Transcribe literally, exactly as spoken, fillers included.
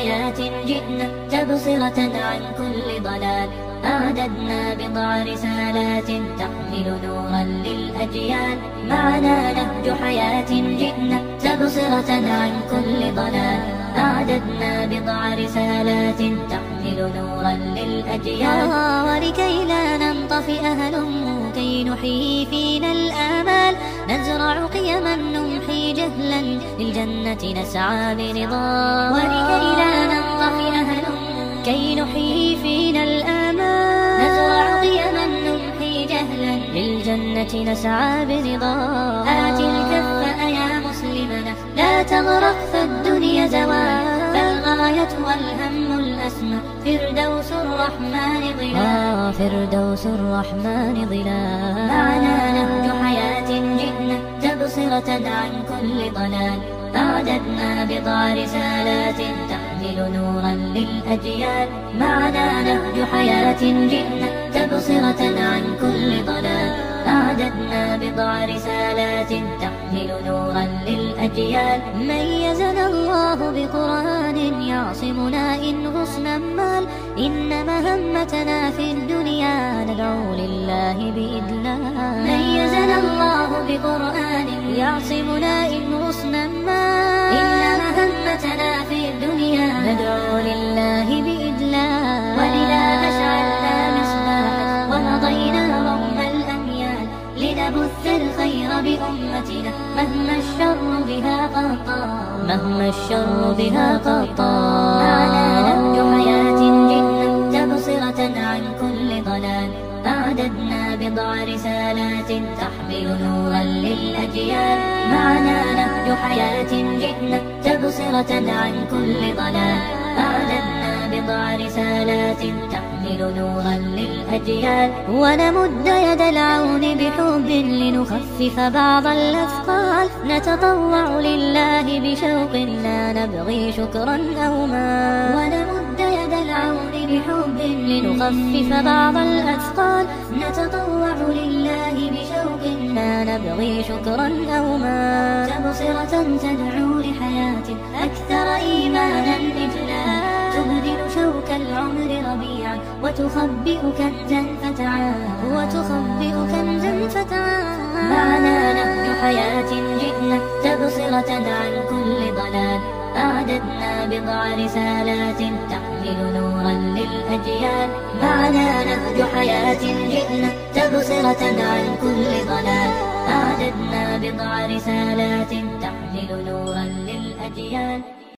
حياة جئنا تبصرة عن كل ضلال. أعددنا بضع رسالات تحمل نورا للأجيال. معنا نهج حياة جئنا تبصرة عن كل ضلال. أعددنا بضع رسالات تحمل نورا للأجيال. ولكي لا ننطفئ هلم كي نحيي فينا الآمال. نزرع قيما نمحي جهلا للجنة نسعى برضا. ولكي لا ننطفئ هلم كي نحيي فينا الآمال. نزرع قيما نمحي جهلا للجنة نسعى برضا. آت الكف يا مسلمنا لا تغرق فالدنيا زوال. فالغاية والهم الأسمى فردوس الرحمن ظلال. فردوس الرحمن ظلال. معنا نهج حياة جئنا تبصرة عن كل ضلال. أعددنا بضع رسالات تحمل نورا للأجيال. معنا نهج حياة جئنا تبصرة عن كل ضلال. أعددنا بضع رسالات تحمل نورا للأجيال. ميزنا الله بقرآن يعصمنا إن غصنا مال. إن مهمتنا في الدنيا ندعو لله بإذلال. ميزنا الله بقرآن يعصمنا إن غصنا مال. إن مهمتنا في الدنيا ندعو لله بإذلال. ولذا أشعلنا مصباحا ومضينا رغم الأميال. لنبث الخير بأمتنا مهما الشر بها قطال. مهما الشر بها قطال. معنا نهج حياة جئنا تبصرة عن كل ضلال. أعددنا بضع رسالات تحمل نورا للأجيال. معنا نهج حياة جئنا تبصرة عن كل ضلال. أعددنا بضع رسالات تحمل نورا للأجيال. ونمد يد العون بحب لنخفف بعض الأثقال. نتطوع لله بشوق لا نبغي شكرا أو مال. ونمد يد العون بحب لنخفف بعض الأثقال. نتطوع لله بشوق لا نبغي شكرا أو مال. تبصرة تدعو لحياة أكثر إيمانا إجلال. تبدل شوك العمر ربيعا وتخبئ كنزا فتعال. وتخبئ كنزا فتعال. معنا نهج حياة جئنا تبصرة عن كل ضلال. أعددنا بضع رسالات تحمل نورا للأجيال. معنا نهج حياة جئنا تبصرة عن كل ضلال. أعددنا بضع رسالات